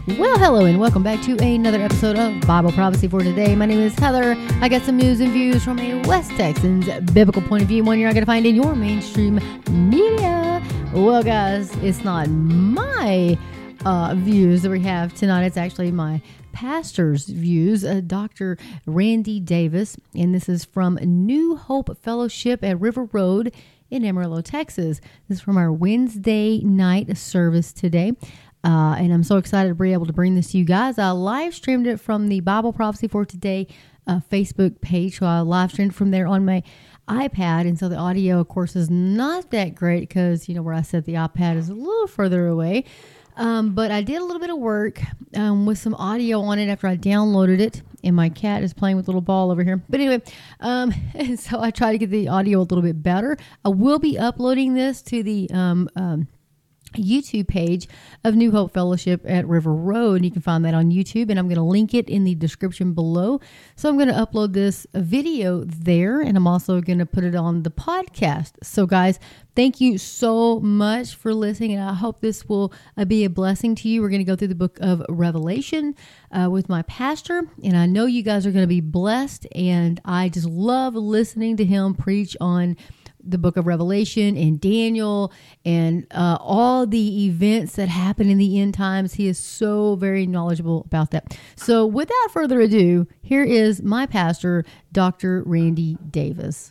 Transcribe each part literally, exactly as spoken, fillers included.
Well, hello and welcome back to another episode of Bible Prophecy for today. My name is Heather. I got some news and views from a West Texans biblical point of view, one you're not going to find in your mainstream media. Well, guys, it's not my uh, views that we have tonight. It's actually my pastor's views, uh, Doctor Randy Davis, and this is from New Hope Fellowship at River Road in Amarillo, Texas. This is from our Wednesday night service today. Uh, and I'm so excited to be able to bring this to you guys. I live streamed it from the Bible Prophecy for Today uh, Facebook page. So I live streamed from there on my iPad. And so the audio, of course, is not that great because, you know, where I set the iPad is a little further away. Um, but I did a little bit of work um, with some audio on it after I downloaded it. And my cat is playing with a little ball over here. But anyway, um, and so I tried to get the audio a little bit better. I will be uploading this to the um, um YouTube page of New Hope Fellowship at River Road. You can find that on YouTube, and I'm going to link it in the description below. So I'm going to upload this video there, and I'm also going to put it on the podcast. So guys, thank you so much for listening, and I hope this will uh, be a blessing to you. We're going to go through the book of Revelation uh, with my pastor, and I know you guys are going to be blessed, and I just love listening to him preach on the book of Revelation and Daniel and uh, all the events that happen in the end times. He is so very knowledgeable about that. So without further ado, here is my pastor, Doctor Randy Davis.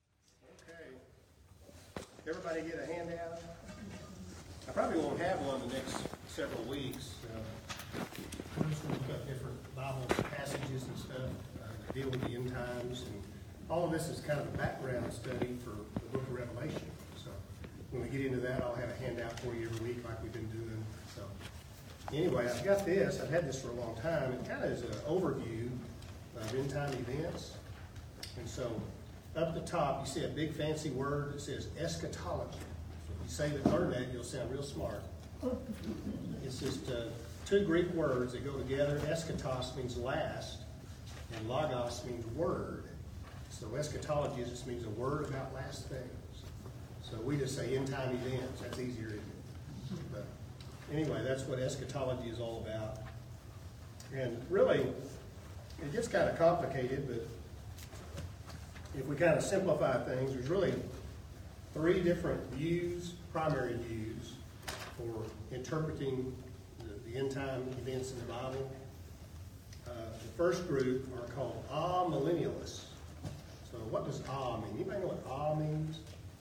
Okay. Everybody get a handout? I probably won't have one the next several weeks. Uh, I'm just going to look up different Bible passages and stuff uh, that deal with the end times. And all of this is kind of a background study for the book of Revelation. So when we get into that, I'll have a handout for you every week like we've been doing. So anyway, I've got this. I've had this for a long time. It kind of is an overview of end time events. And so up at the top, you see a big fancy word that says eschatology. So if you say that, learn that, you'll sound real smart. It's just uh, two Greek words that go together. Eschatos means last, and logos means word. So eschatology just means a word about last things. So we just say end time events. That's easier, isn't it? But anyway, that's what eschatology is all about. And really, it gets kind of complicated, but if we kind of simplify things, there's really three different views, primary views, for interpreting the, the end time events in the Bible. Uh, the first group are called amillennialists. So what does ah mean? Anybody know what ah means?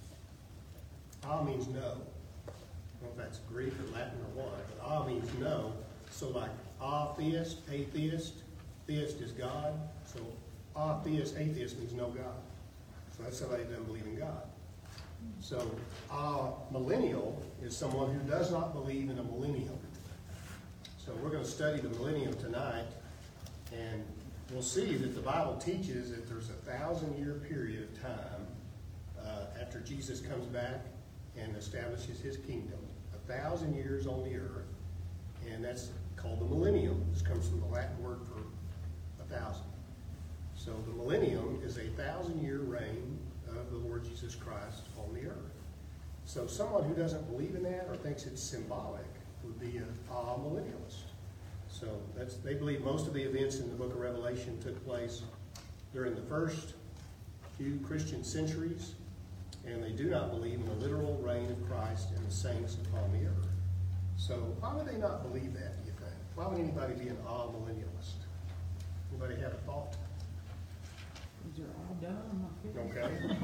Ah means no. I don't know if that's Greek or Latin or what, but ah means no. So like atheist, atheist, theist is God. So atheist, atheist means no God. So that's somebody who doesn't believe in God. So ah millennial is someone who does not believe in a millennium. So we're going to study the millennium tonight, and we'll see that the Bible teaches that there's a thousand-year period of time uh, after Jesus comes back and establishes his kingdom. A thousand years on the earth, and that's called the millennium. This comes from the Latin word for a thousand. So the millennium is a thousand-year reign of the Lord Jesus Christ on the earth. So someone who doesn't believe in that or thinks it's symbolic would be an amillennialist. So that's, they believe most of the events in the book of Revelation took place during the first few Christian centuries, and they do not believe in the literal reign of Christ and the saints upon the earth. So why would they not believe that, do you think? Why would anybody be an amillennialist? Anybody have a thought? These are all dumb. Okay.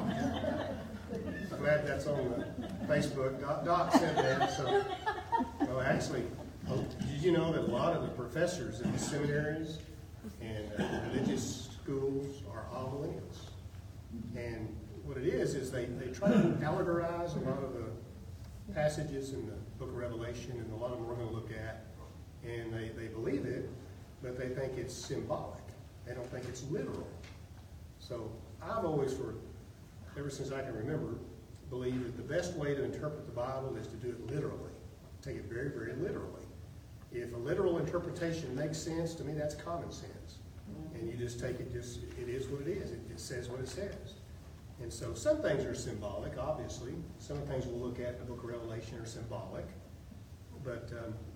I'm glad that's on the Facebook. Doc, Doc said that, so well, actually, did you know that a lot of the professors in the seminaries and uh, religious schools are amillennials? And what it is, is they, they try to allegorize a lot of the passages in the book of Revelation, and a lot of them we're going to look at, and they, they believe it, but they think it's symbolic. They don't think it's literal. So I've always, for ever since I can remember, believed that the best way to interpret the Bible is to do it literally. Take it very, very literally. If a literal interpretation makes sense, to me that's common sense. And you just take it, just it is what it is. It, it says what it says. And so some things are symbolic, obviously. Some of the things we'll look at in the book of Revelation are symbolic. But um,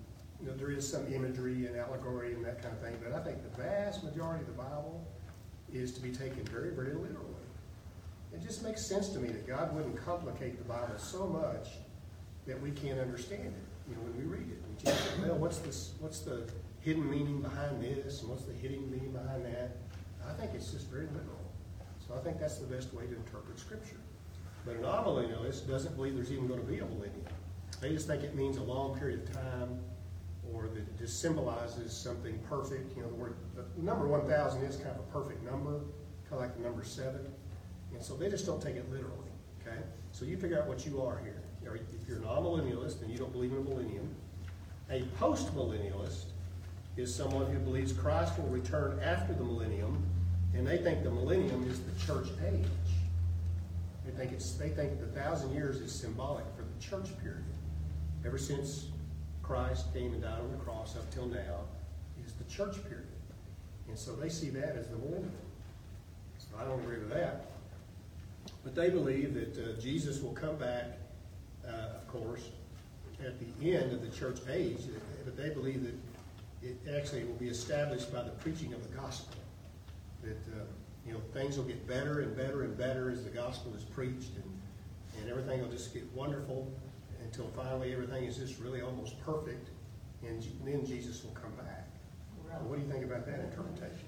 you know, there is some imagery and allegory and that kind of thing, but I think the vast majority of the Bible is to be taken very, very literally. It just makes sense to me that God wouldn't complicate the Bible so much that we can't understand it. You know, when we read it, we just say, well, what's this? What's the hidden meaning behind this, and what's the hidden meaning behind that? I think it's just very literal. So I think that's the best way to interpret Scripture. But an amillennialist doesn't believe there's even going to be a millennium. They just think it means a long period of time, or that it just symbolizes something perfect. You know, the word, the number one thousand is kind of a perfect number, kind of like the number seven. And so they just don't take it literally, okay? So you figure out what you are here. If you're an amillennialist, then you don't believe in a millennium. A post-millennialist is someone who believes Christ will return after the millennium, and they think the millennium is the church age. They think it's they think the thousand years is symbolic for the church period. Ever since Christ came and died on the cross up till now is the church period. And so they see that as the millennium. So I don't agree with that. But they believe that uh, Jesus will come back, uh, of course, at the end of the church age. But they believe that it actually will be established by the preaching of the gospel. That uh, you know things will get better and better and better as the gospel is preached, and, and everything will just get wonderful until finally everything is just really almost perfect, and G- then Jesus will come back. Well, what do you think about that interpretation?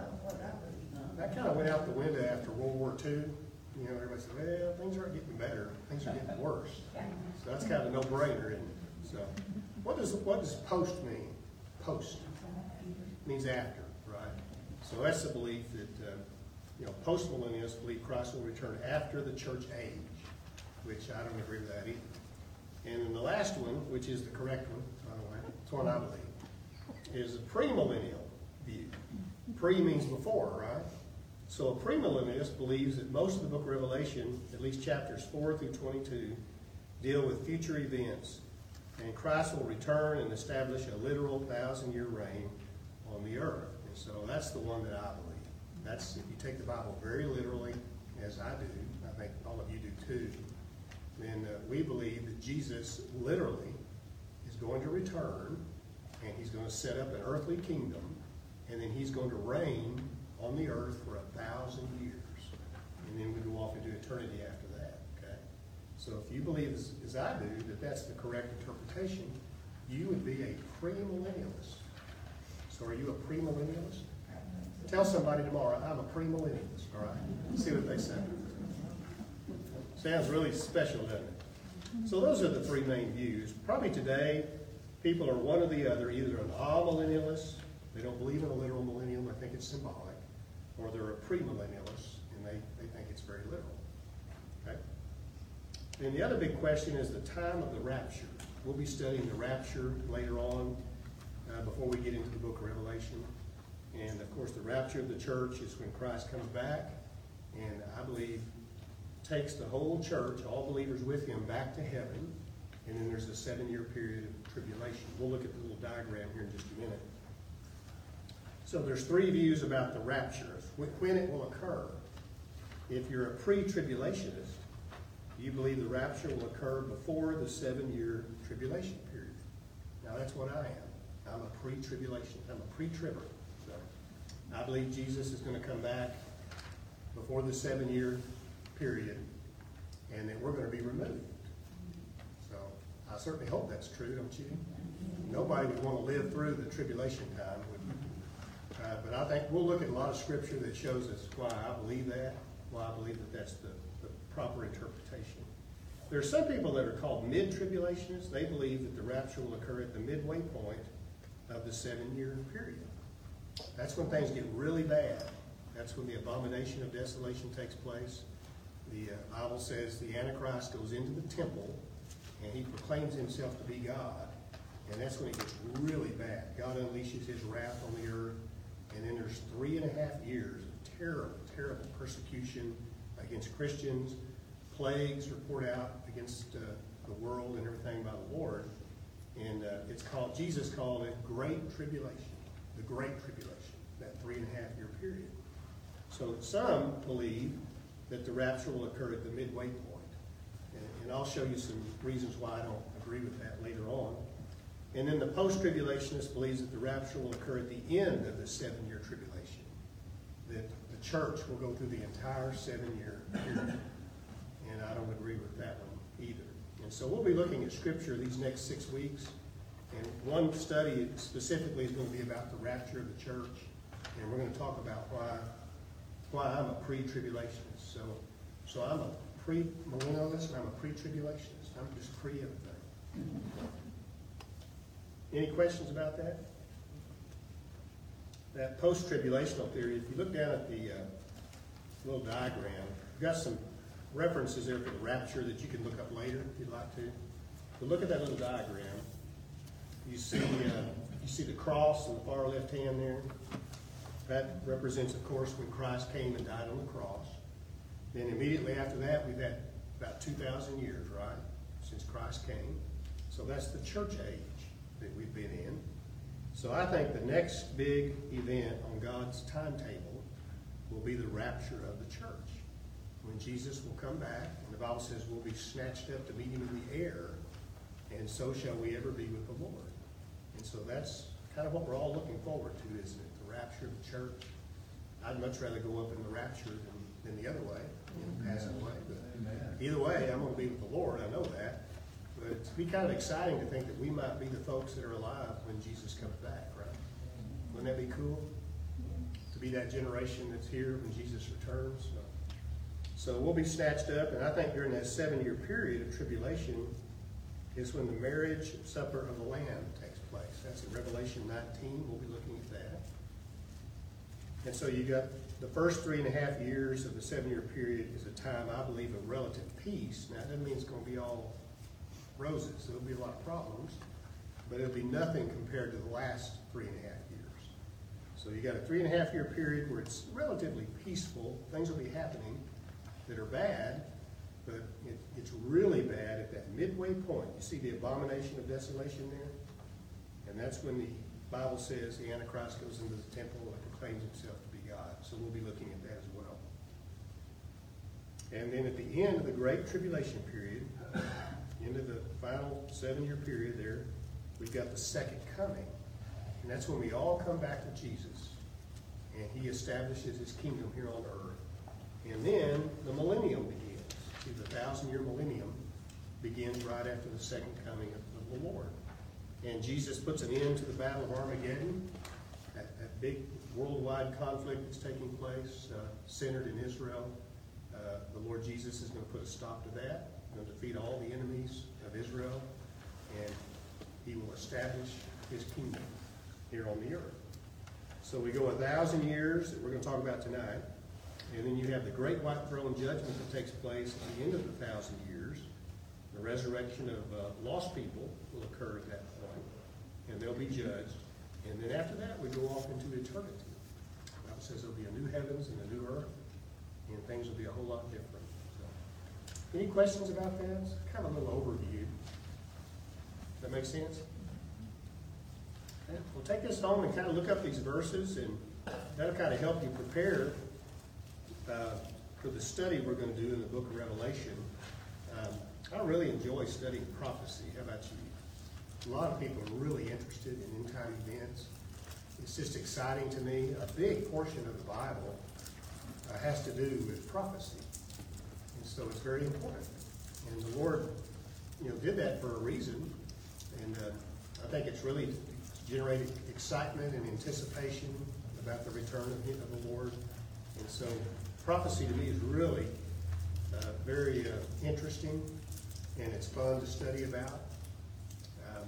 That kind of went out the window after World War Two. You know, everybody said, well, things aren't getting better, things are getting worse. So that's kind of a no-brainer, isn't it? So what does what does post mean? Post means after, right? So that's the belief that, uh, you know, post-millennialists believe Christ will return after the church age, which I don't agree with that either. And then the last one, which is the correct one, by the way, it's one I believe, is a premillennial view. Pre means before, right? So a premillennialist believes that most of the book of Revelation, at least chapters four through twenty-two, deal with future events, and Christ will return and establish a literal thousand-year reign on the earth. And so that's the one that I believe. That's if you take the Bible very literally, as I do, I think all of you do too, then uh, we believe that Jesus literally is going to return, and he's going to set up an earthly kingdom, and then he's going to reign on the earth for a thousand years. And then we go off into eternity after that, okay? So if you believe, as, as I do, that that's the correct interpretation, you would be a premillennialist. So are you a premillennialist? Tell somebody tomorrow, I'm a premillennialist, all right? See what they say. Sounds really special, doesn't it? So those are the three main views. Probably today, people are one or the other, either an amillennialist, they don't believe in a literal millennium, I think it's symbolic, or they're a premillennialist, and they, they think it's very literal. Okay? And the other big question is the time of the rapture. We'll be studying the rapture later on, uh, before we get into the book of Revelation. And of course, the rapture of the church is when Christ comes back, and I believe takes the whole church, all believers with him, back to heaven, and then there's a seven-year period of tribulation. We'll look at the little diagram here in just a minute. So there's three views about the rapture, when it will occur. If you're a pre-tribulationist, you believe the rapture will occur before the seven-year tribulation period. Now that's what I am. I'm a pre-tribulation. I'm a pre-tribber. So I believe Jesus is going to come back before the seven-year period, and that we're going to be removed. So I certainly hope that's true, don't you? Nobody would want to live through the tribulation time, would you? Uh, but I think we'll look at a lot of scripture that shows us why I believe that, why I believe that that's the, the proper interpretation. There are some people that are called mid-tribulationists. They believe that the rapture will occur at the midway point of the seven-year period. That's when things get really bad. That's when the abomination of desolation takes place. The uh, Bible says the Antichrist goes into the temple, and he proclaims himself to be God. And that's when it gets really bad. God unleashes his wrath on the earth. And then there's three and a half years of terrible, terrible persecution against Christians. Plagues are poured out against uh, the world and everything by the Lord. And uh, it's called, Jesus called it Great Tribulation. The Great Tribulation, that three and a half year period. So some believe that the rapture will occur at the midway point. And, and I'll show you some reasons why I don't agree with that later on. And then the post-tribulationist believes that the rapture will occur at the end of the seven-year tribulation. That the church will go through the entire seven-year period. And I don't agree with that one either. And so we'll be looking at Scripture these next six weeks. And one study specifically is going to be about the rapture of the church. And we're going to talk about why why I'm a pre-tribulationist. So, so I'm a pre-millennialist and I'm a pre-tribulationist. I'm just pre-everything. Any questions about that? That post-tribulational theory, if you look down at the uh, little diagram, we've got some references there for the rapture that you can look up later if you'd like to. But look at that little diagram. You see, uh, you see the cross in the far left hand there. That represents, of course, when Christ came and died on the cross. Then immediately after that, we've had about two thousand years, right, since Christ came. So that's the church age that we've been in. So I think the next big event on God's timetable will be the rapture of the church, when Jesus will come back, and the Bible says we'll be snatched up to meet him in the air, and so shall we ever be with the Lord. And so that's kind of what we're all looking forward to, isn't it? The rapture of the church. I'd much rather go up in the rapture than, than the other way, you know, passing away. But either way, I'm going to be with the Lord. I know that. But it'd be kind of exciting to think that we might be the folks that are alive when Jesus comes back, right? Wouldn't that be cool? To be that generation that's here when Jesus returns. So, so we'll be snatched up, and I think during that seven-year period of tribulation is when the marriage supper of the Lamb takes place. That's in Revelation nineteen. We'll be looking at that. And so you got the first three and a half years of the seven-year period is a time, I believe, of relative peace. Now, it doesn't mean it's going to be all roses. There'll be a lot of problems, but it'll be nothing compared to the last three and a half years. So you got a three and a half year period where it's relatively peaceful. Things will be happening that are bad, but it, it's really bad at that midway point. You see the abomination of desolation there? And that's when the Bible says the Antichrist goes into the temple and proclaims himself to be God. So we'll be looking at that as well. And then at the end of the Great Tribulation period, into the final seven-year period there, we've got the second coming. And that's when we all come back to Jesus. And he establishes his kingdom here on earth. And then the millennium begins. See, the thousand-year millennium begins right after the second coming of the Lord. And Jesus puts an end to the Battle of Armageddon, that, that big worldwide conflict that's taking place, uh, centered in Israel. Uh, the Lord Jesus is going to put a stop to that. He's going to defeat all the enemies of Israel, and he will establish his kingdom here on the earth. So we go a thousand years that we're going to talk about tonight, and then you have the great white throne judgment that takes place at the end of the thousand years. The resurrection of uh, lost people will occur at that point, and they'll be judged. And then after that, we go off into eternity. The Bible says there'll be a new heavens and a new earth, and things will be a whole lot different. So, any questions about that? It's kind of a little overview. Does that make sense? We'll take this home and kind of look up these verses, and that'll kind of help you prepare uh, for the study we're going to do in the book of Revelation. Um, I really enjoy studying prophecy. How about you? A lot of people are really interested in end-time events. It's just exciting to me. A big portion of the Bible uh, has to do with prophecy. And so it's very important. And the Lord, you know, did that for a reason. And uh, I think it's really generated excitement and anticipation about the return of, him, of the Lord. And so prophecy to me is really uh, very uh, interesting, and it's fun to study about. Um,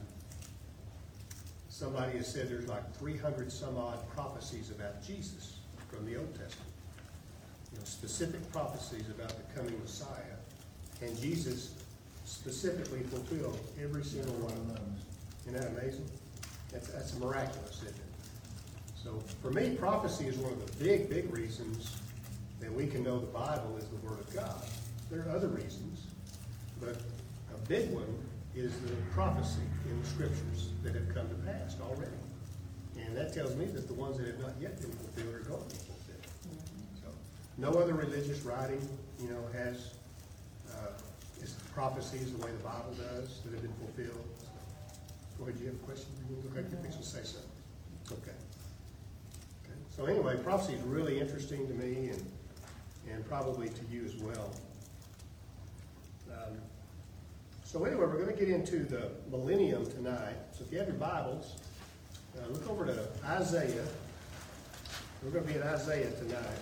somebody has said there's like three hundred some odd prophecies about Jesus from the Old Testament. You know, specific prophecies about the coming Messiah. And Jesus specifically fulfilled every single one of them. Isn't that amazing? That's, that's miraculous, isn't it? So for me, prophecy is one of the big, big reasons that we can know the Bible is the Word of God. There are other reasons, but a big one is the prophecy in the Scriptures that have come to pass already. And that tells me that the ones that have not yet been fulfilled are going to be fulfilled. So no other religious writing, you know, has uh, is prophecies the way the Bible does that have been fulfilled. Go ahead, you have a question? You look like you're fixing to say something. Okay. Okay. So anyway, prophecy is really interesting to me and, and probably to you as well. Um, so anyway, we're going to get into the millennium tonight. So if you have your Bibles, uh, look over to Isaiah. We're going to be in Isaiah tonight.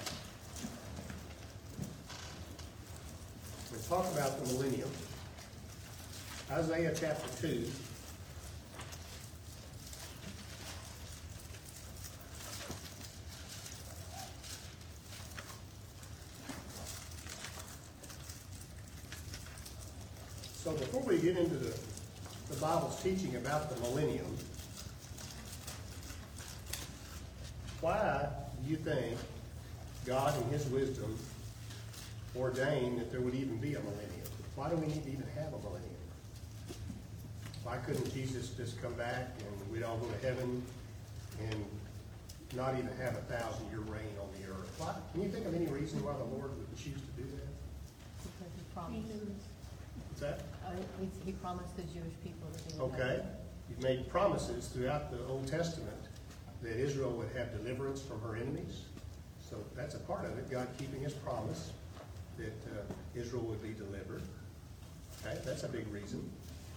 We'll talk about the millennium. Isaiah chapter two. So before we get into the, the Bible's teaching about the millennium, why do you think God in his wisdom ordained that there would even be a millennium? Why do we need to even have a millennium? Why couldn't Jesus just come back and we'd all go to heaven and not even have a thousand year reign on the earth? Why? Can you think of any reason why the Lord would choose to do that? Because he promised, What's that? uh, he- he promised the Jewish people that he would. have- Okay. You've made promises throughout the Old Testament that Israel would have deliverance from her enemies. So that's a part of it, God keeping his promise that uh, Israel would be delivered. Okay, that's a big reason.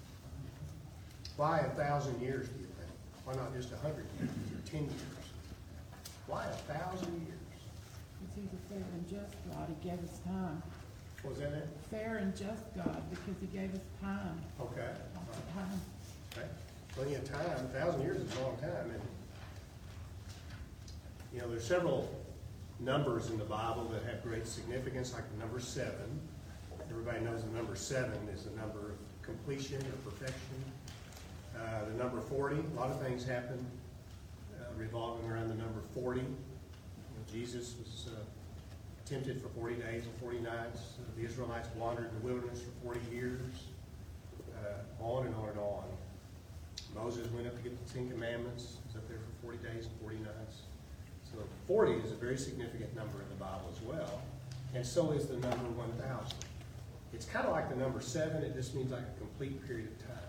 Why a thousand years, do you think? Why not just a hundred years or ten years? Why a thousand years? Because he's a fair and just God, he gave us time. What was that it? Fair and just God, because he gave us time. Okay. Lots of time. Okay. Plenty of time. A thousand years is a long time. And, you know, there's several numbers in the Bible that have great significance, like the number seven. Everybody knows the number seven is the number of completion or perfection. Uh, the number forty, a lot of things happen uh, revolving around the number forty. You know, Jesus was uh, tempted for forty days and forty nights. Uh, the Israelites wandered in the wilderness for forty years. Uh, on and on and on. Moses went up to get the Ten Commandments. He was up there for forty days and forty nights. So forty is a very significant number in the Bible as well. And so is the number one thousand. It's kind of like the number seven. It just means like a complete period of time.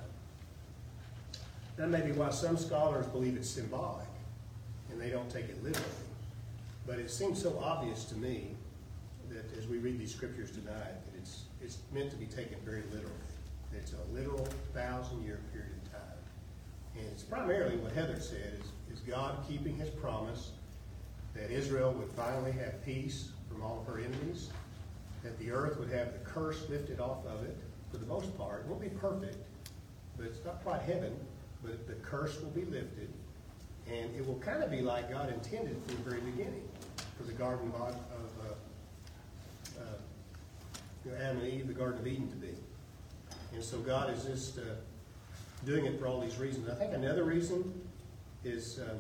That may be why some scholars believe it's symbolic and they don't take it literally. But it seems so obvious to me that as we read these scriptures tonight, that it's, it's meant to be taken very literally. It's a literal thousand-year period of time. And it's primarily what Heather said, is, is God keeping his promise that Israel would finally have peace from all of her enemies, that the earth would have the curse lifted off of it for the most part. It won't be perfect, but it's not quite heaven, but the curse will be lifted, and it will kind of be like God intended from the very beginning for the Garden of, of uh, uh, you know, Adam and Eve, the Garden of Eden to be. And so God is just uh, doing it for all these reasons. I think another reason is uh,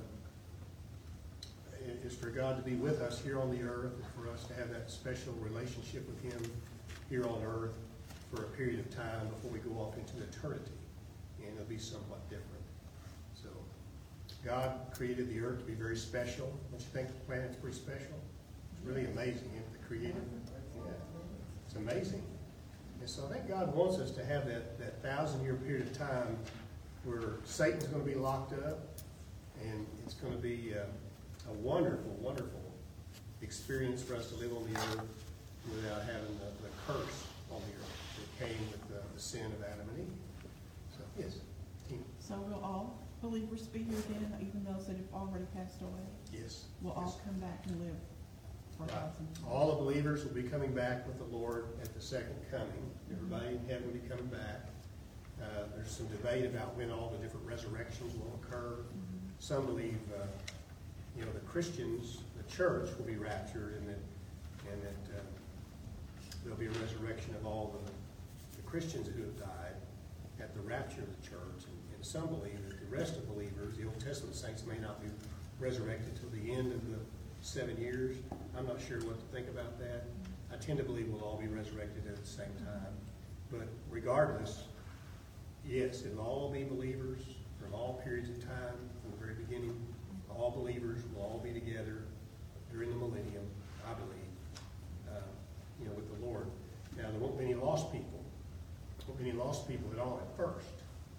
is for God to be with us here on the earth, and for us to have that special relationship with him here on earth for a period of time before we go off into eternity. And it'll be somewhat different. So God created the earth to be very special. Don't you think the planet's pretty special? It's really amazing, isn't it, the creator? Yeah. It's amazing. And so I think God wants us to have that, that thousand-year period of time where Satan's going to be locked up, and it's going to be uh, a wonderful, wonderful experience for us to live on the earth without having the, the curse on the earth that came with the, the sin of Adam and Eve. So, yes. Tina. So will all believers be here again, even those that have already passed away? Yes. Will all Yes. come back and live for a Right. thousand years? All the believers will be coming back with the Lord at the second coming. Everybody in heaven will be coming back. Uh, there's some debate about when all the different resurrections will occur. Mm-hmm. Some believe, uh, you know, the Christians, the church will be raptured, and that, and that uh, there'll be a resurrection of all the, the Christians who have died at the rapture of the church. And, and some believe that the rest of believers, the Old Testament saints, may not be resurrected till the end of the seven years. I'm not sure what to think about that. I tend to believe we'll all be resurrected at the same time. But regardless, yes, it'll all be believers from all periods of time, from the very beginning. All believers will all be together during the millennium, I believe, uh, you know, with the Lord. Now, there won't be any lost people. There won't be any lost people at all at first.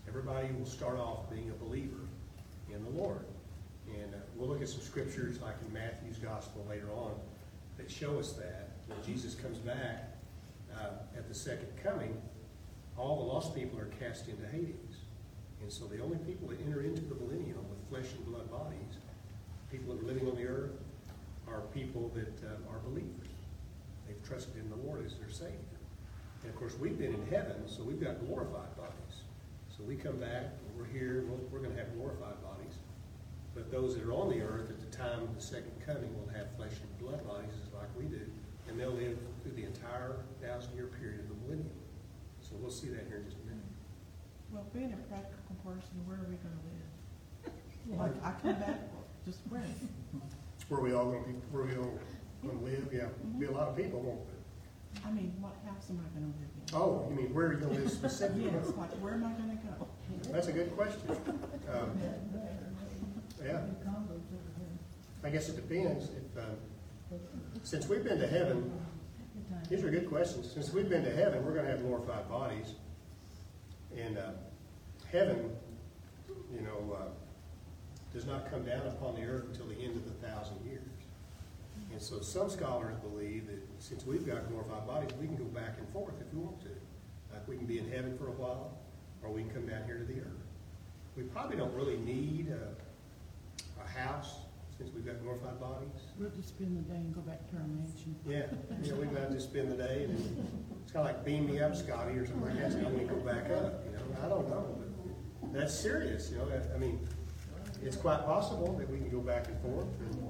Everybody will start off being a believer in the Lord. And uh, we'll look at some scriptures like in Matthew's gospel later on that show us that. When Jesus comes back uh, at the second coming, all the lost people are cast into Hades. And so the only people that enter into the millennium with flesh and blood bodies, people that are living on the earth, are people that uh, are believers. They've trusted in the Lord as their Savior. And of course, we've been in heaven, so we've got glorified bodies. So we come back, and we're here, we'll, we're going to have glorified bodies. But those that are on the earth at the time of the second coming will have flesh and blood bodies like we do. And they'll live through the entire thousand-year period of the millennium. So we'll see that here in just a minute. Well, being a practical person, where are we gonna live? Like, I come back, just where? Where we all going to be, where we all going to live, yeah, be a lot of people, won't there? I mean, what house am I gonna live in? Oh, you mean where are you going to live specifically? Yes, like, where am I gonna go? That's a good question. Um, yeah. I guess it depends. If, um, since we've been to heaven, these are good questions. Since we've been to heaven, we're going to have glorified bodies. And uh, heaven, you know, uh, does not come down upon the earth until the end of the thousand years. And so some scholars believe that since we've got glorified bodies, we can go back and forth if we want to. Like we can be in heaven for a while, or we can come down here to the earth. We probably don't really need a, a house since we've got glorified bodies. We'll just spend the day and go back to our mansion. Yeah, you know, we've got to just spend the day, and it's kind of like beam me up, Scotty, or something like that, so I'm going to go back up, you know. I don't know, but that's serious, you know. I mean, it's quite possible that we can go back and forth. And,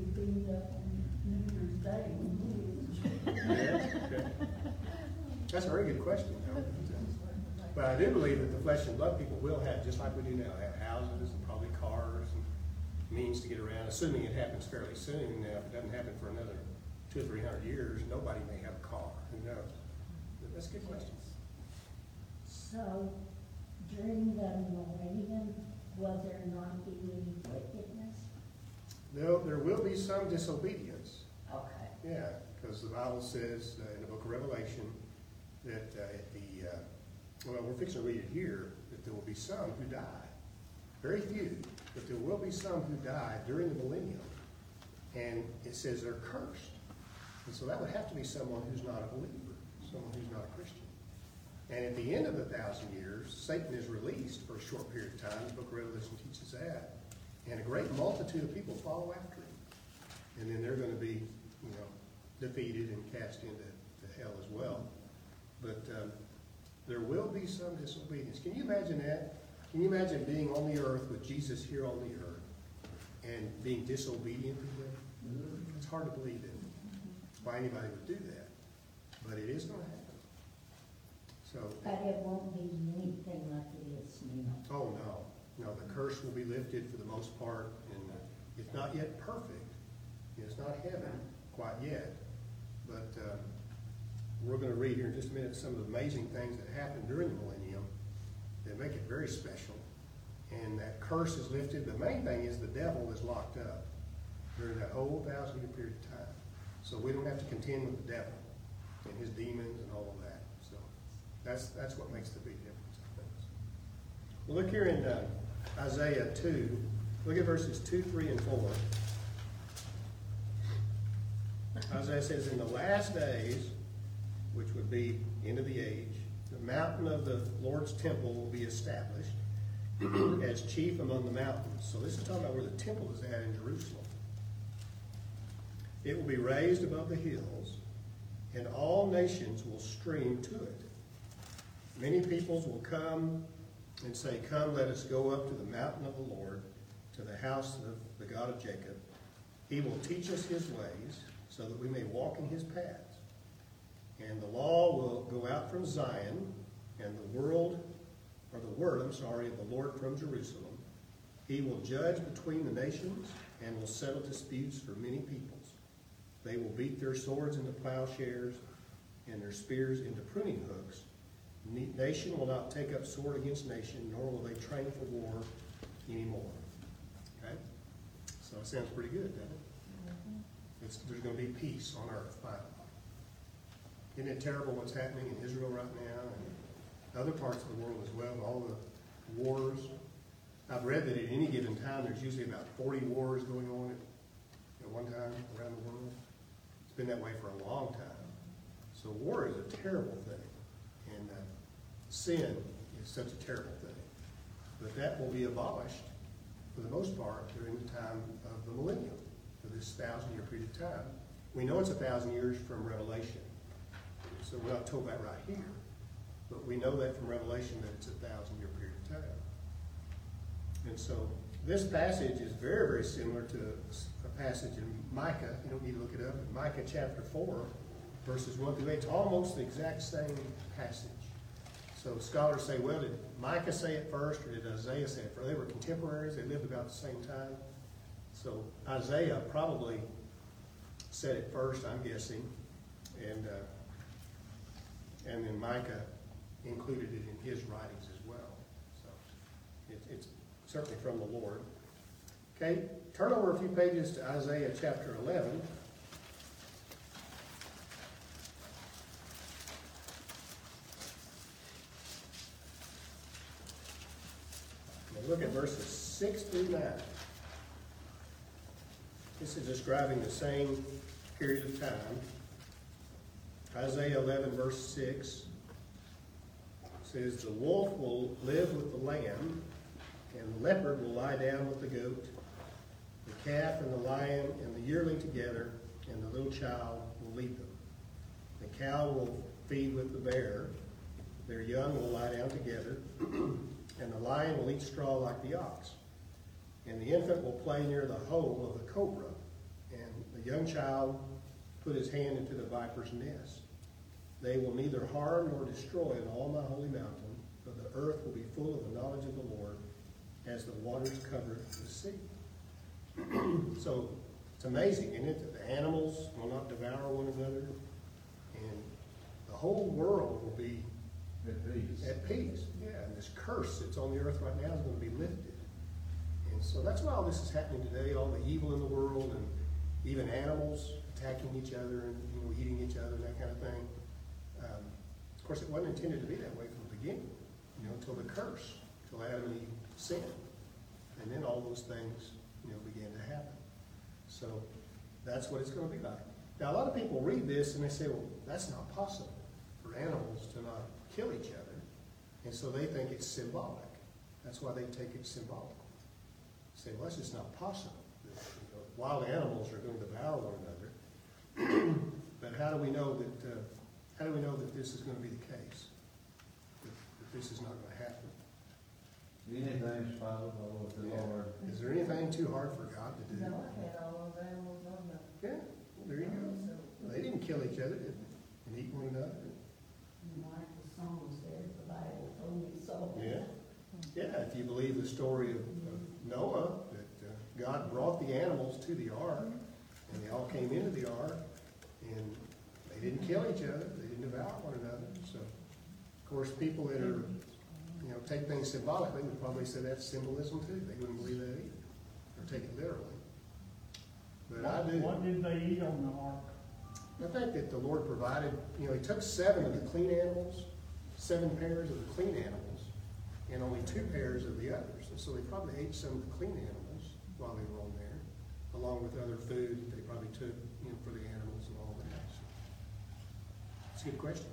yeah, okay. That's a very good question, though. But I do believe that the flesh and blood people will have, just like we do now, have houses and probably cars and means to get around, assuming it happens fairly soon. Now, if it doesn't happen for another two or three hundred years, nobody may have a car. Who knows? But that's a good question. So, during the millennium, will there not be any wickedness? No, there will be some disobedience. Okay. Yeah, because the Bible says uh, in the book of Revelation that uh, at the, uh, well, we're fixing to read it here, that there will be some who die. Very few, but there will be some who die during the millennium. And it says they're cursed. And so that would have to be someone who's not a believer, someone who's not a Christian. And at the end of the thousand years, Satan is released for a short period of time. The book of Revelation teaches that. And a great multitude of people follow after him. And then they're going to be, you know, defeated and cast into to hell as well. But um, there will be some disobedience. Can you imagine that? Can you imagine being on the earth with Jesus here on the earth and being disobedient to him? It's hard to believe it. Why anybody would do that. But it is going to happen. So, But it won't be anything like it is now. oh no. No, the curse will be lifted for the most part. And uh, it's not yet perfect. It's not heaven quite yet. But um, we're going to read here in just a minute some of the amazing things that happened during the millennium that make it very special. And that curse is lifted. The main thing is the devil is locked up during that whole thousand year period of time. So we don't have to contend with the devil and his demons and all of that. So that's that's what makes the big difference, I think. Well, look here in uh, Isaiah two. Look at verses two, three, and four. Isaiah says, in the last days, which would be end of the age, the mountain of the Lord's temple will be established as chief among the mountains. So this is talking about where the temple is at in Jerusalem. It will be raised above the hills, and all nations will stream to it. Many peoples will come and say, come, let us go up to the mountain of the Lord, to the house of the God of Jacob. He will teach us his ways, so that we may walk in his paths. And the law will go out from Zion, and the world, or the word, I'm sorry, of the Lord from Jerusalem. He will judge between the nations, and will settle disputes for many peoples. They will beat their swords into plowshares, and their spears into pruning hooks. Nation will not take up sword against nation, nor will they train for war anymore. Okay? So it sounds pretty good, doesn't it? Mm-hmm. It's, there's going to be peace on earth finally. Isn't it terrible what's happening in Israel right now and other parts of the world as well? All the wars. I've read that at any given time, there's usually about forty wars going on at, at one time around the world. It's been that way for a long time. So war is a terrible thing, and uh, sin is such a terrible thing. But that will be abolished, for the most part, during the time of the millennium, for this thousand-year period of time. We know it's a thousand years from Revelation, so we're not told that right here, but we know that from Revelation that it's a thousand-year period of time. And so this passage is very, very similar to a passage in Micah. You don't need to look it up, but Micah chapter four, verses one through eight. It's almost the exact same passage. So scholars say, well, did Micah say it first, or did Isaiah say it first? They were contemporaries. They lived about the same time. So Isaiah probably said it first, I'm guessing, and uh, and then Micah included it in his writings as well. So it, it's certainly from the Lord. Okay, turn over a few pages to Isaiah chapter eleven. Now look at verses six through nine. This is describing the same period of time. Isaiah eleven, verse six says, "The wolf will live with the lamb, and the leopard will lie down with the goat. The calf and the lion and the yearling together, and the little child will lead them. The cow will feed with the bear. Their young will lie down together, and the lion will eat straw like the ox. And the infant will play near the hole of the cobra, and the young child put his hand into the viper's nest. They will neither harm nor destroy in all my holy mountain, but the earth will be full of the knowledge of the Lord as the waters cover the sea." So it's amazing, isn't it, that the animals will not devour one another, and the whole world will be At peace. at peace. Yeah, and this curse that's on the earth right now is going to be lifted. And so that's why all this is happening today, all the evil in the world, and even animals attacking each other and, you know, eating each other and that kind of thing. Um, of course, it wasn't intended to be that way from the beginning, you know, until the curse, until Adam and Eve sinned. And then all those things, you know, began to happen. So that's what it's going to be like. Now, a lot of people read this and they say, well, that's not possible for animals to not kill each other. And so they think it's symbolic. That's why they take it symbolic. Say, well, that's just not possible. You know, wild animals are going to devour one another. But how do we know that? Uh, how do we know that this is going to be the case? That, that this is not going to happen? Anything's possible with the Yeah. Lord. Is there anything too hard for God to do? Noah had all those animals on the, Yeah. Well, there you go. They didn't kill each other, did they? And eat one another. like the song says, the Bible told me so. Yeah. Yeah, if you believe the story of, of Noah, that uh, God brought the animals to the ark, and they all came into the ark, and they didn't kill each other, they didn't devour one another. So, of course, people that are, you know, take things symbolically would probably say that's symbolism too. They wouldn't believe that either, or take it literally. But I do. What did they eat on the ark? I think that the Lord provided, you know, He took seven of the clean animals, seven pairs of the clean animals, and only two pairs of the others. And so they probably ate some of the clean animals while they were on there, along with other food that they probably took, you know, for the animals and all that. So, it's a good question.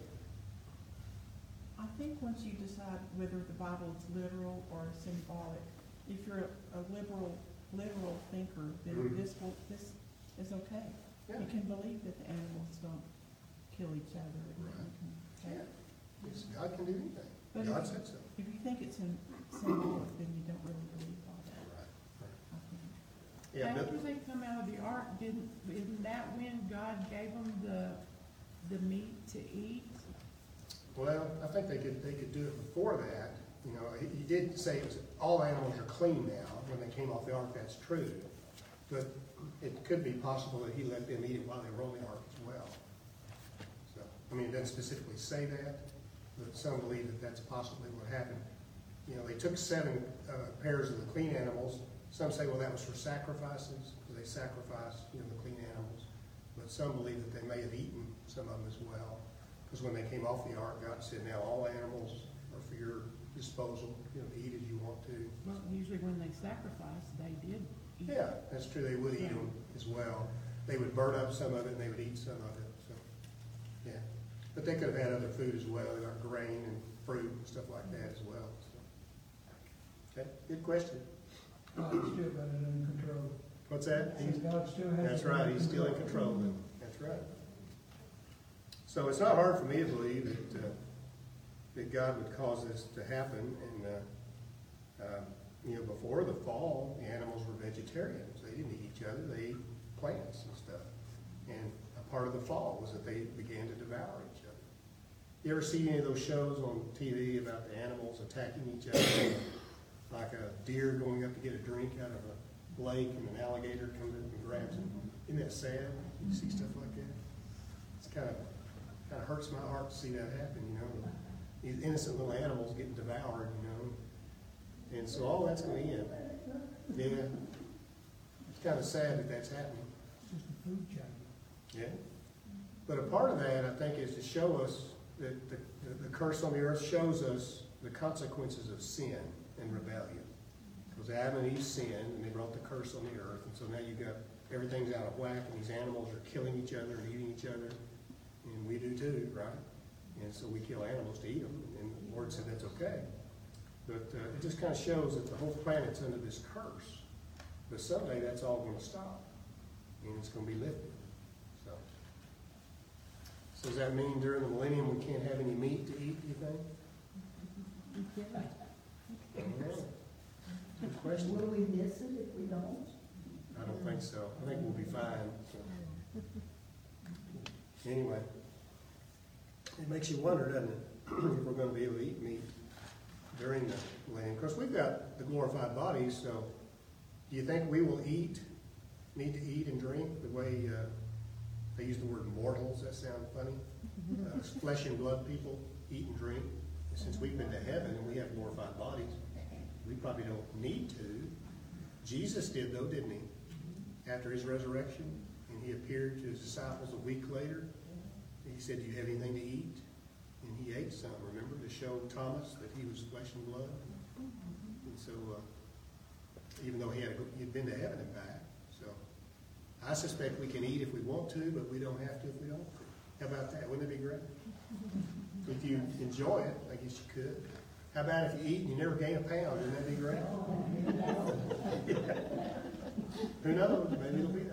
I think once you decide whether the Bible is literal or symbolic, if you're a, a liberal, literal thinker, then Mhm. this will, this is okay. Yeah. You can believe that the animals don't kill each other. And that you can, okay? Yeah. Yes, God can do anything. But God if- said so. If you think it's in symbolic, then you don't really believe all that, Right, right. I think. Yeah, After but, they come out of the ark, didn't, isn't that when God gave them the, the meat to eat? well, I think they could, they could do it before that. You know, he, he did say it was, all animals are clean now. When they came off the ark, that's true. But it could be possible that he let them eat it while they were on the ark as well. So, I mean, it doesn't specifically say that, but some believe that that's possibly what happened. You know, they took seven uh, pairs of the clean animals. Some say, well, that was for sacrifices, because they sacrificed, you know, the clean animals. But some believe that they may have eaten some of them as well. Because when they came off the ark, God said, now all animals are or for your disposal, you know, to eat as you want to. Well, usually when they sacrifice, they did eat. Yeah, that's true, they would eat them as well. They would burn up some of it and they would eat some of it, so, yeah. But they could have had other food as well, like grain and fruit and stuff like that as well, so. Okay, good question. God still got it under control. What's that? Says God still has That's it right, under he's still in control of it, that's right. So it's not hard for me to believe that, uh, that God would cause this to happen, and, uh, uh, you know, before the fall, the animals were vegetarians. They didn't eat each other, they ate plants and stuff. And a part of the fall was that they began to devour each other. You ever see any of those shows on T V about the animals attacking each other? Like a deer going up to get a drink out of a lake and an alligator comes up and grabs it. Isn't that sad? You see stuff like that? It's kind of, kind of hurts my heart to see that happen, you know. These innocent little animals getting devoured, you know. And so all that's going to end. Yeah. It's kind of sad that that's happening. Just a food chain. Yeah. But a part of that, I think, is to show us that the, the, the curse on the earth shows us the consequences of sin and rebellion. Because Adam and Eve sinned, and they brought the curse on the earth, and so now you've got everything's out of whack, and these animals are killing each other and eating each other, and we do too, right? And so we kill animals to eat them, and the Lord said that's okay. But uh, it just kind of shows that the whole planet's under this curse. But someday that's all going to stop, and it's going to be lifted. So, so does that mean during the millennium we can't have any meat to eat, do you think? I don't know. Good question. Will we miss it if we don't? I don't think so. I think we'll be fine. So. Anyway, it makes you wonder, doesn't it, if we're going to be able to eat meat during the millennium. Of course, we've got the glorified bodies, so do you think we will eat, need to eat and drink the way uh, they use the word mortals? That sound funny? Uh, flesh and blood people eat and drink. Since we've been to heaven and we have glorified bodies, we probably don't need to. Jesus did, though, didn't he? After his resurrection, and he appeared to his disciples a week later. He said, do you have anything to eat? And he ate some, remember, to show Thomas that he was flesh and blood. And so, uh, even though he had he'd been to heaven and back. So, I suspect we can eat if we want to, but we don't have to if we don't. How about that? Wouldn't it be great? If you enjoy it, I guess you could. How about if you eat and you never gain a pound? Wouldn't that be great? Who knows? Maybe it'll be that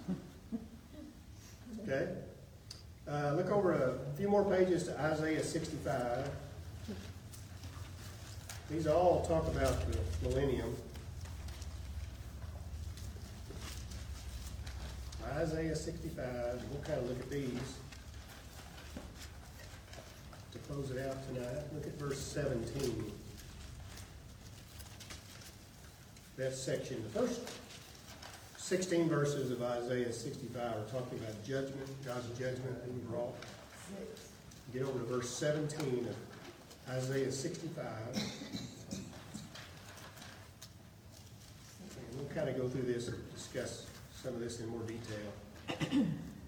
way. Okay. Uh, look over a few more pages to Isaiah sixty-five. These all talk about the millennium. Isaiah sixty-five. We'll kind of look at these to close it out tonight. Look at verse seventeen. That section. The first sixteen verses of Isaiah sixty-five are talking about judgment, God's judgment being brought. Get over to verse seventeen of Isaiah sixty-five. And we'll kind of go through this and discuss some of this in more detail.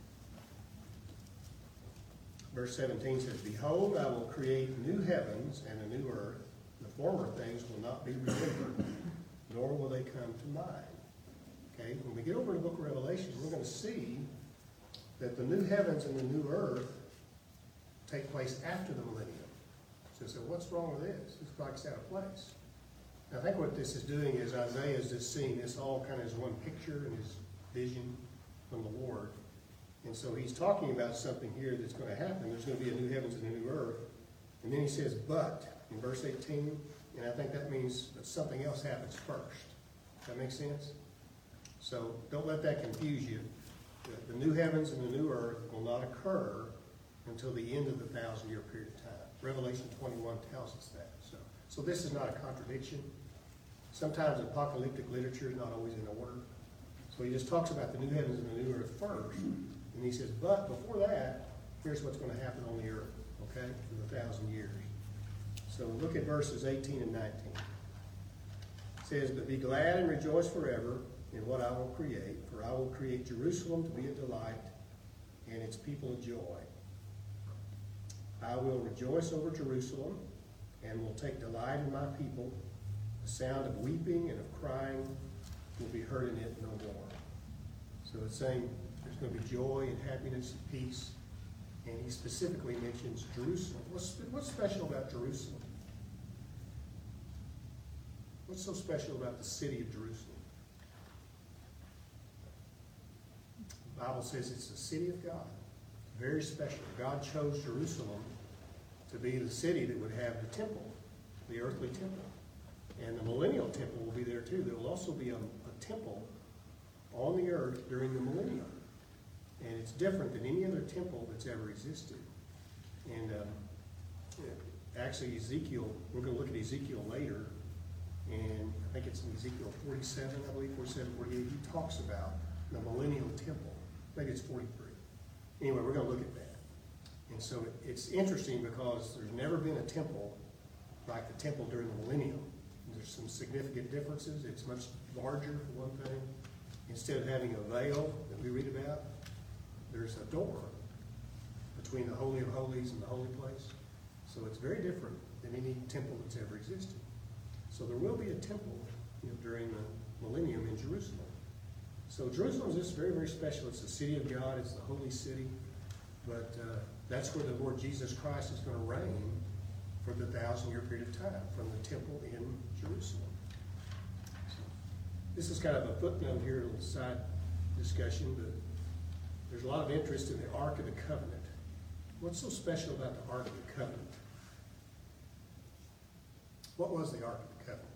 Verse seventeen says, behold, I will create new heavens and a new earth. The former things will not be remembered, nor will they come to mind. Okay, when we get over to the book of Revelation, we're going to see that the new heavens and the new earth take place after the millennium. So, so what's wrong with this? It's like it's out of place. And I think what this is doing is Isaiah is just seeing this all kind of as one picture in his vision from the Lord. And so he's talking about something here that's going to happen. There's going to be a new heavens and a new earth. And then he says, but, in verse eighteen, and I think that means that something else happens first. Does that make sense? So don't let that confuse you. The, the new heavens and the new earth will not occur until the end of the thousand-year period of time. Revelation twenty-one tells us that. So, so this is not a contradiction. Sometimes apocalyptic literature is not always in order. So he just talks about the new heavens and the new earth first. And he says, but before that, here's what's going to happen on the earth, okay, for the thousand years. So look at verses eighteen and nineteen. It says, but be glad and rejoice forever in what I will create, for I will create Jerusalem to be a delight and its people a joy. I will rejoice over Jerusalem and will take delight in my people. The sound of weeping and of crying will be heard in it no more. So it's saying there's going to be joy and happiness and peace. And he specifically mentions Jerusalem. What's, what's special about Jerusalem? What's so special about the city of Jerusalem? The Bible says it's the city of God. Very special. God chose Jerusalem to be the city that would have the temple, the earthly temple. And the millennial temple will be there too. There will also be a, a temple on the earth during the millennium. And it's different than any other temple that's ever existed. And um, actually Ezekiel, we're going to look at Ezekiel later, and I think it's in Ezekiel forty-seven, I believe, forty-seven, forty-eight, he talks about the millennial temple. Maybe it's forty-three. Anyway, we're going to look at that. And so it, it's interesting because there's never been a temple like the temple during the millennium. There's some significant differences. It's much larger, for one thing. Instead of having a veil that we read about, there's a door between the Holy of Holies and the holy place. So it's very different than any temple that's ever existed. So there will be a temple, you know, during the millennium in Jerusalem. So Jerusalem is just very, very special. It's the city of God. It's the holy city. But uh, that's where the Lord Jesus Christ is going to reign for the thousand-year period of time, from the temple in Jerusalem. So this is kind of a footnote here, a little side discussion, but there's a lot of interest in the Ark of the Covenant. What's so special about the Ark of the Covenant? What was the Ark of the Covenant?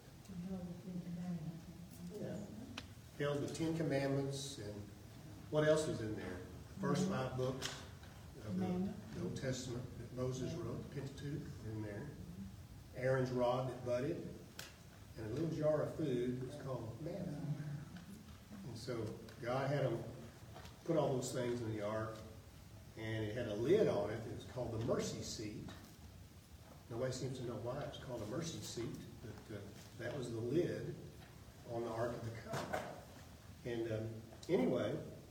Yeah. Held the Ten Commandments, and what else was in there? The first five books of the, the Old Testament that Moses wrote, the Pentateuch, in there. Aaron's rod that budded, and a little jar of food was called manna. And so God had them put all those things in the ark, and it had a lid on it that was called the mercy seat. Nobody seems to know why it was called a mercy seat, but uh, that was the lid on the Ark of the Covenant. And um, anyway,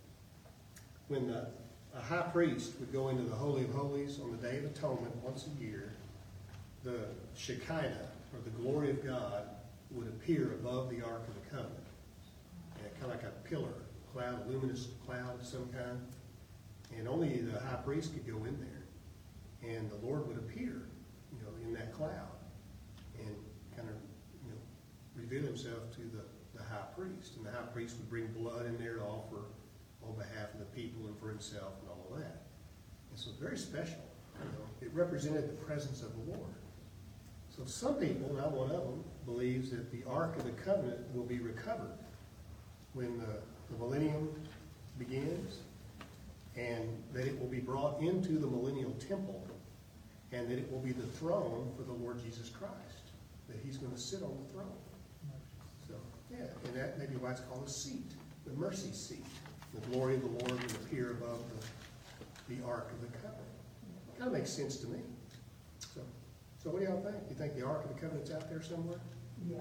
when the, a high priest would go into the Holy of Holies on the Day of Atonement once a year, the Shekinah, or the glory of God, would appear above the Ark of the Covenant. And kind of like a pillar, cloud, a luminous cloud of some kind. And only the high priest could go in there. And the Lord would appear, you know, in that cloud and kind of, you know, reveal himself to the, the high priest. And the high priest would bring blood in there to offer on behalf of the people and for himself and all of that. And so very special. You know, it represented the presence of the Lord. So some people, not one of them, believes that the Ark of the Covenant will be recovered when the, the millennium begins, and that it will be brought into the millennial temple, and that it will be the throne for the Lord Jesus Christ, that he's going to sit on the throne. So, yeah, and that may be why it's called a seat, the mercy seat. The glory of the Lord will appear above the, the Ark of the Covenant. Kind of makes sense to me. So, so what do y'all think? You think the Ark of the Covenant's out there somewhere? Yeah.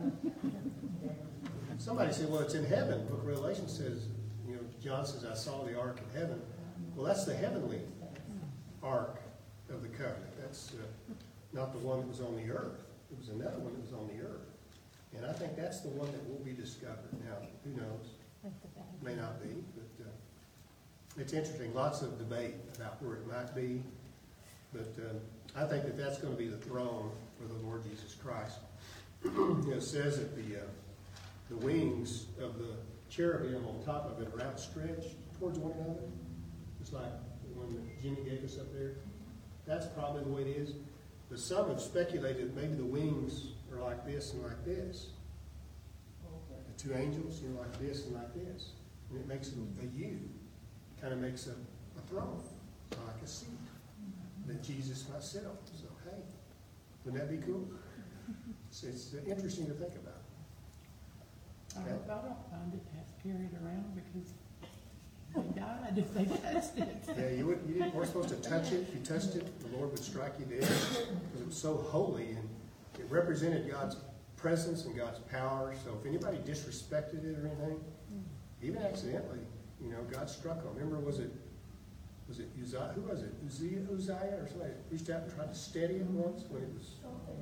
Somebody said, well, it's in heaven. Book of Revelation says, you know, John says, I saw the Ark in heaven. Well, that's the heavenly Ark of the Covenant. That's uh, not the one that was on the earth. It was another one that was on the earth. And I think that's the one that will be discovered. Now, who knows? May not be, but uh, it's interesting. Lots of debate about where it might be. But um, I think that that's going to be the throne for the Lord Jesus Christ. You know, it says that the, uh, the wings of the cherubim on top of it are outstretched towards one another. Just like the one that Jimmy gave us up there. That's probably the way it is. But some have speculated maybe the wings are like this and like this. The two angels, you know, like this and like this. And it makes a, a U. Kind of makes a, a throne, like a seat that Jesus might sit on. So, hey, wouldn't that be cool? So it's uh, interesting to think about. I hope I don't find it to have to carry it around because they died if they touched it. Yeah, you, would, you didn't, weren't supposed to touch it. If you touched it, the Lord would strike you dead because it was so holy and it represented God's presence and God's power. So if anybody disrespected it or anything, even accidentally, you know, God struck them. Remember, was it was it Uzziah, who was it, Uzziah, Uzziah or somebody reached out and tried to steady it once when it was,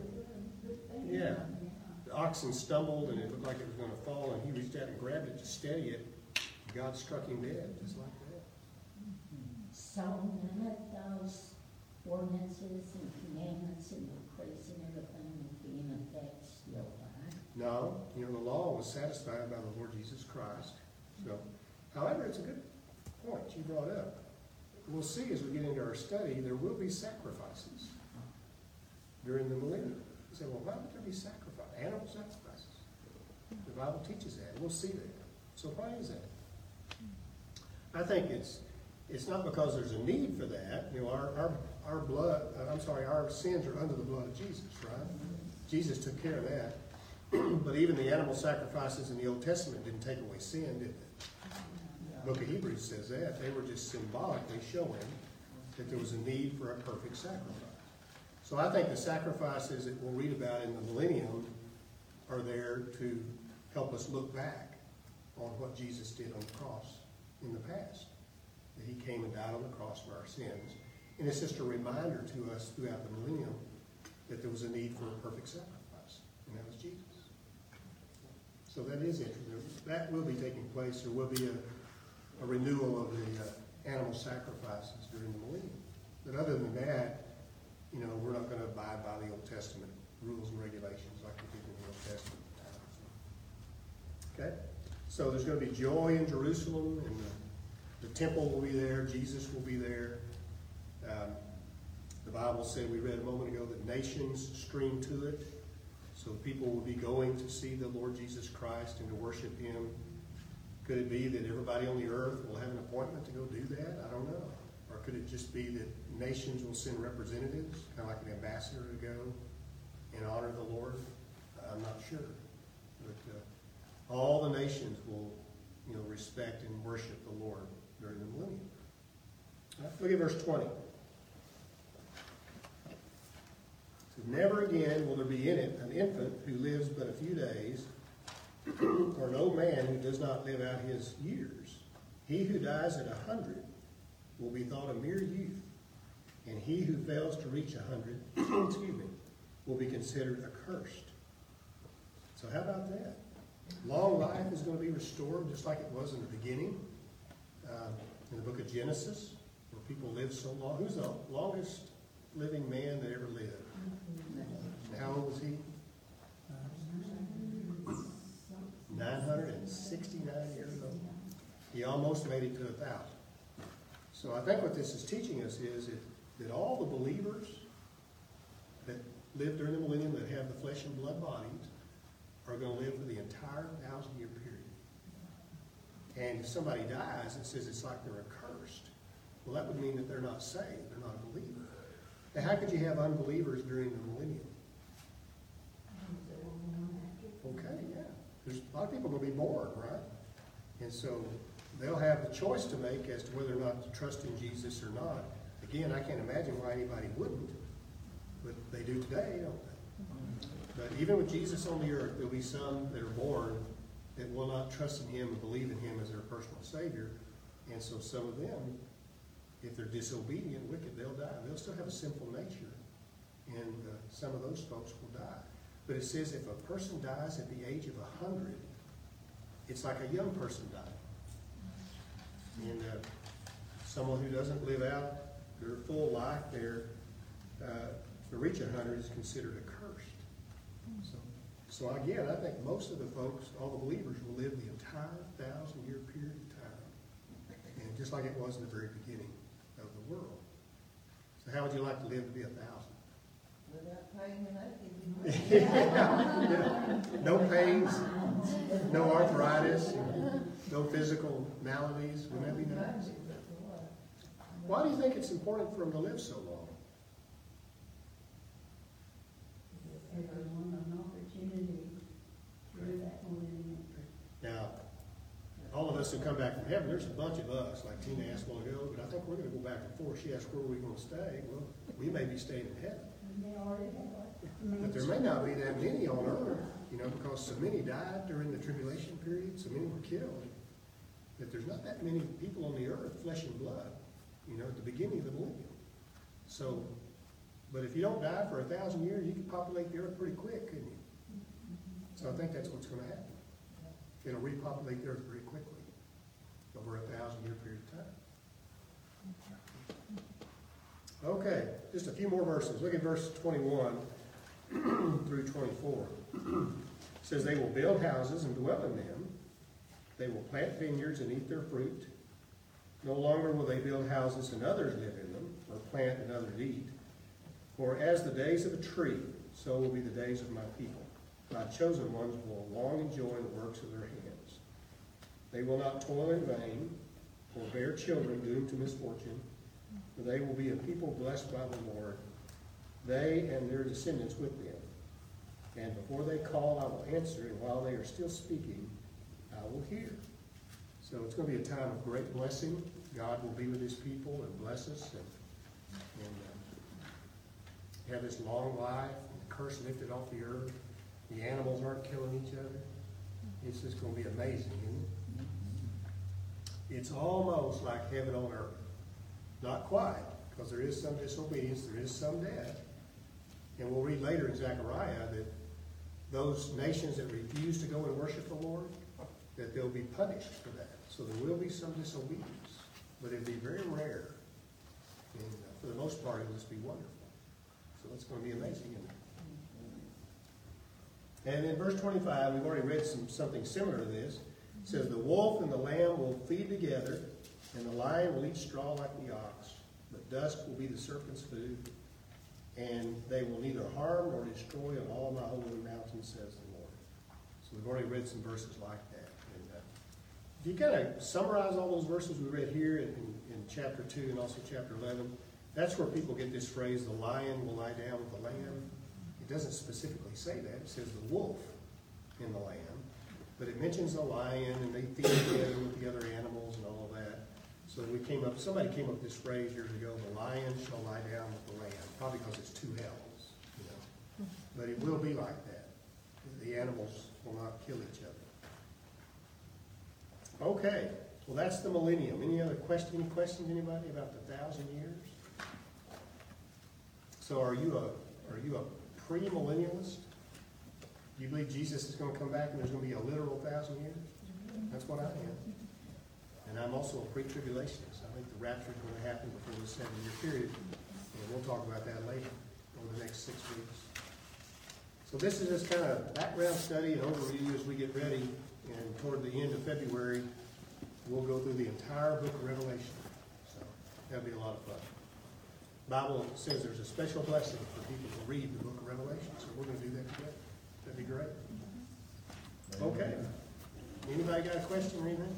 yeah. The oxen stumbled and it looked like it was gonna fall, and he reached out and grabbed it to steady it. God struck him dead, just like that. So none of those ordinances and commandments and decrees and everything would be in effect still, right? No, you know, the law was satisfied by the Lord Jesus Christ. So, however, it's a good point you brought up. We'll see as we get into our study, there will be sacrifices during the millennium. You say, well, why would there be sacrifice? Animal sacrifices. The Bible teaches that. We'll see that. So why is that? I think it's it's not because there's a need for that. You know, our our, our blood, uh, I'm sorry, our sins are under the blood of Jesus, right? Jesus took care of that. But even the animal sacrifices in the Old Testament didn't take away sin, did they? The book of Hebrews says that. They were just symbolically showing that there was a need for a perfect sacrifice. So I think the sacrifices that we'll read about in the millennium are there to help us look back on what Jesus did on the cross in the past. That he came and died on the cross for our sins. And it's just a reminder to us throughout the millennium that there was a need for a perfect sacrifice. And that was Jesus. So that is interesting. That will be taking place. There will be a, a renewal of the uh, animal sacrifices during the millennium. But other than that, you know, we're not going to abide by the Old Testament rules and regulations like we did in the Old Testament times. Okay? So there's going to be joy in Jerusalem, and the, the temple will be there. Jesus will be there. Um, the Bible said, we read a moment ago, that nations stream to it. So people will be going to see the Lord Jesus Christ and to worship him. Could it be that everybody on the earth will have an appointment to go do that? I don't know. Or could it just be that nations will send representatives, kind of like an ambassador, to go and honor the Lord? I'm not sure. But uh, all the nations will, you know, respect and worship the Lord during the millennium. All right, look at verse twenty. Never again will there be in it an infant who lives but a few days, or no man who does not live out his years. He who dies at a hundred will be thought a mere youth, and he who fails to reach a hundred, excuse me, will be considered accursed. So how about that? Long life is going to be restored just like it was in the beginning. Uh, in the book of Genesis, where people lived so long. Who's the longest living man that ever lived? And how old was he? nine hundred sixty-nine years old. He almost made it to a thousand. So I think what this is teaching us is that, that all the believers that live during the millennium, that have the flesh and blood bodies, are going to live for the entire thousand year period. And if somebody dies, it says it's like they're accursed. Well, that would mean that they're not saved. They're not a believer. Now, how could you have unbelievers during the millennium? Okay, yeah. There's a lot of people going to be born, right? And so they'll have the choice to make as to whether or not to trust in Jesus or not. Again, I can't imagine why anybody wouldn't, but they do today, don't they? But even with Jesus on the earth, there'll be some that are born that will not trust in him and believe in him as their personal Savior. And so some of them, if they're disobedient, wicked, they'll die. They'll still have a sinful nature. And uh, some of those folks will die. But it says if a person dies at the age of a hundred, it's like a young person dying. And uh, someone who doesn't live out their full life there uh, to reach a hundred is considered accursed. So, so again, I think most of the folks, all the believers, will live the entire thousand year period of time. And just like it was in the very beginning of the world. So how would you like to live to be a thousand? Without pain and aching. yeah, yeah. No pains, no arthritis, no physical maladies. Wouldn't that be nice? Why do you think it's important for them to live so long? Everyone an opportunity through that millennium. Now, all of us who come back from heaven, there's a bunch of us, like Tina asked a while ago, but I think we're going to go back and forth. She asked where we're going to stay. Well, we may be staying in heaven. They already have. But there may not be that many on earth, you know, because so many died during the tribulation period, so many were killed, that there's not that many people on the earth, flesh and blood, you know, at the beginning of the millennium. So, but if you don't die for a thousand years, you can populate the earth pretty quick, couldn't you? So I think that's what's going to happen. It'll repopulate the earth very quickly over a thousand year period of time. Okay, just a few more verses. Look at verse twenty-one through twenty-four. It says, they will build houses and dwell in them. They will plant vineyards and eat their fruit. No longer will they build houses and others live in them, or plant and others eat. For as the days of a tree, so will be the days of my people. My chosen ones will long enjoy the works of their hands. They will not toil in vain, or bear children doomed to misfortune. For they will be a people blessed by the Lord, they and their descendants with them. And before they call, I will answer, and while they are still speaking, I will hear. So it's going to be a time of great blessing. God will be with his people and bless us, and, and uh, have this long life, and the curse lifted off the earth. The animals aren't killing each other. It's just going to be amazing, isn't it? It's almost like heaven on earth. Not quite, because there is some disobedience, there is some death. And we'll read later in Zechariah that those nations that refuse to go and worship the Lord, that they'll be punished for that. So there will be some disobedience, but it'll be very rare. And uh, for the most part, it'll just be wonderful. So it's going to be amazing, isn't it? And in verse twenty-five, we've already read some something similar to this. It says, the wolf and the lamb will feed together, and the lion will eat straw like the ox, but dust will be the serpent's food, and they will neither harm nor destroy on all my holy mountains, says the Lord. So we've already read some verses like that. And uh, if you kind of summarize all those verses we read here in, in, in chapter two and also chapter eleven, that's where people get this phrase, the lion will lie down with the lamb. It doesn't specifically say that. It says the wolf and the lamb. But it mentions the lion, and they feed together with the other animals and all of that. So we came up, somebody came up with this phrase years ago, the lion shall lie down with the lamb. Probably because it's two hells, you know. But it will be like that. The animals will not kill each other. Okay, well that's the millennium. Any other question, any questions, anybody, about the thousand years? So are you a, are you a pre-millennialist? Do you believe Jesus is going to come back and there's going to be a literal thousand years? That's what I am. And I'm also a pre-tribulationist. I think the rapture is going to happen before the seven-year period. And we'll talk about that later over the next six weeks. So this is just kind of background study and overview as we get ready. And toward the end of February, we'll go through the entire book of Revelation. So that'll be a lot of fun. The Bible says there's a special blessing for people to read the book of Revelation. So we're going to do that together. That'd be great. Okay. Anybody got a question or anything?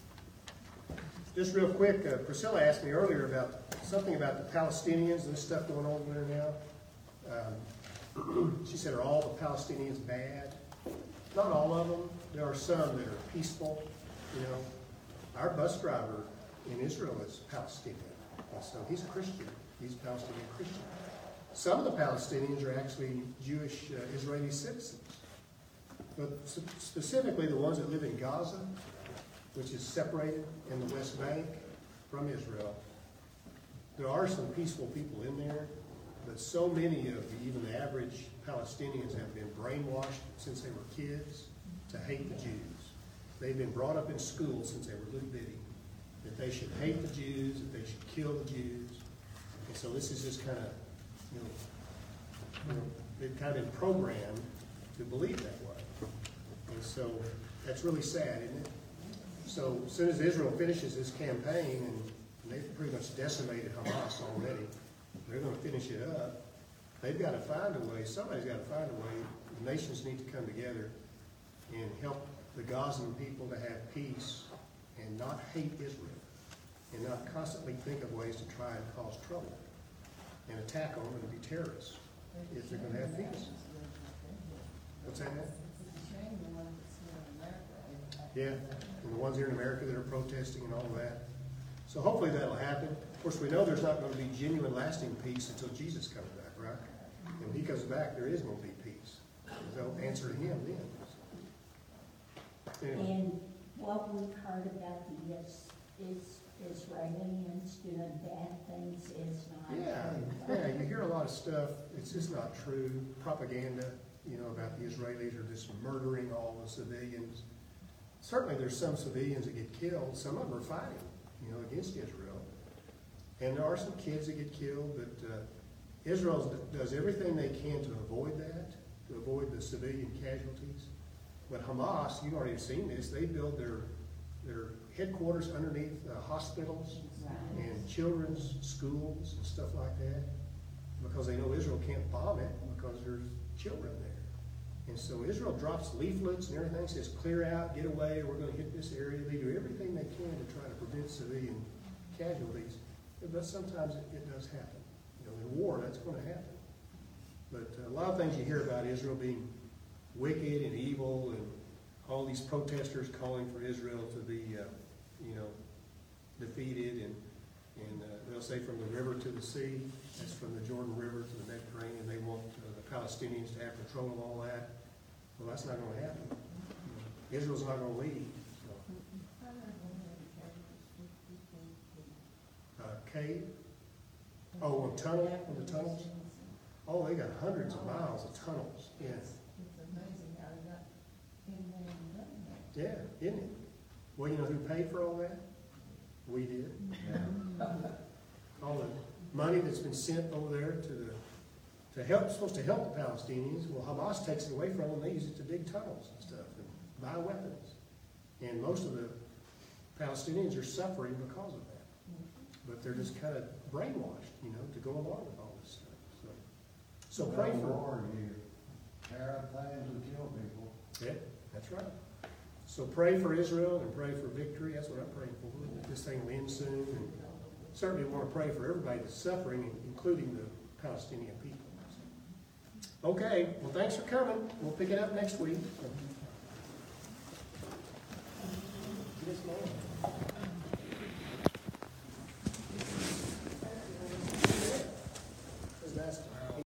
Just real quick, uh, Priscilla asked me earlier about something about the Palestinians and this stuff going on there now. Um, she said, are all the Palestinians bad? Not all of them. There are some that are peaceful. You know, our bus driver in Israel is Palestinian. And so he's a Christian. He's a Palestinian Christian. Some of the Palestinians are actually Jewish uh, Israeli citizens. But specifically the ones that live in Gaza, which is separated in the West Bank from Israel. There are some peaceful people in there, but so many of the, even the average Palestinians have been brainwashed since they were kids to hate the Jews. They've been brought up in school since they were little bitty, that they should hate the Jews, that they should kill the Jews. And so this is just kind of, you know, you know, they've kind of been programmed to believe that way. And so that's really sad, isn't it? So as soon as Israel finishes this campaign, and they've pretty much decimated Hamas already, they're going to finish it up. They've got to find a way, somebody's got to find a way. The nations need to come together and help the Gazan people to have peace and not hate Israel and not constantly think of ways to try and cause trouble and attack them and be terrorists if they're going to have peace. What's that? Yeah, and the ones here in America that are protesting and all of that. So hopefully that'll happen. Of course, we know there's not going to be genuine, lasting peace until Jesus comes back, right? And when he comes back, there is going to be peace. They'll answer to him then. Anyway. And what we've heard about the is, is Israelians doing bad things is not Yeah, true. yeah, you hear a lot of stuff, it's just not true, propaganda, you know, about the Israelis are just murdering all the civilians. Certainly there's some civilians that get killed, some of them are fighting, you know, against Israel. And there are some kids that get killed, but uh, Israel does everything they can to avoid that, to avoid the civilian casualties. But Hamas, you've already seen this, they build their, their headquarters underneath uh, hospitals Right. and children's schools and stuff like that, because they know Israel can't bomb it because there's children there. And so Israel drops leaflets and everything, says clear out, get away, we're going to hit this area. They do everything they can to try to prevent civilian casualties, but sometimes it, it does happen. You know, in war, that's going to happen. But uh, a lot of things you hear about Israel being wicked and evil, and all these protesters calling for Israel to be, uh, you know, defeated, and and uh, they'll say from the river to the sea, that's from the Jordan River to the Mediterranean, they want uh, the Palestinians to have control of all that. Well, that's not going to happen. You know, Israel's not going to lead. So. Uh, cave? Oh, on tunnel, on the tunnels? Oh, they got hundreds of miles of tunnels. Yeah, It's amazing how they got in there and done that. yeah, isn't it? Well, you know who paid for all that? We did. All the money that's been sent over there to the, to help, supposed to help the Palestinians, well, Hamas takes it away from them, they use it to dig tunnels and stuff, and buy weapons. And most of the Palestinians are suffering because of that. But they're just kind of brainwashed, you know, to go along with all this stuff, so. So pray for war, you tear up things and kill people. Yeah, that's right. So pray for Israel and pray for victory. That's what I'm praying for. That this thing will end soon. And certainly want to pray for everybody that's suffering, including the Palestinian people. Okay, well, thanks for coming. We'll pick it up next week. Yes, ma'am.